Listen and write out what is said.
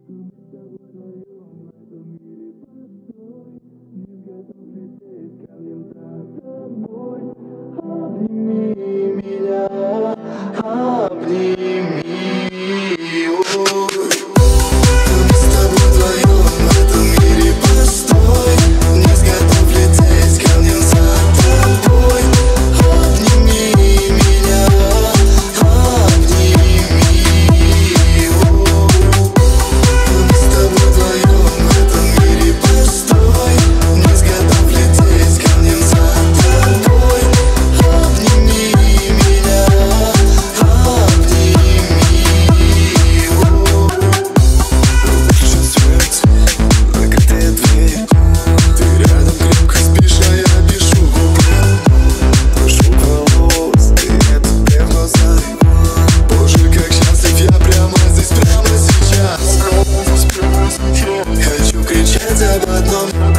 Обними меня, обними. Мы с тобой вдвоем в этом мире пустой. Вниз готов лететь, камнем за тобой. Обними меня, обними. Мы с тобой вдвоем в этом мире пустой. Вниз готов лететь, камнем за тобой. Обними меня, обними. Чувствуется закрытая дверь. Ты рядом крепко спишь, а я пишу куплет. Прошу волос, ты это в глаза. Боже, как счастлив я прямо здесь, прямо сейчас. Хочу кричать об одном.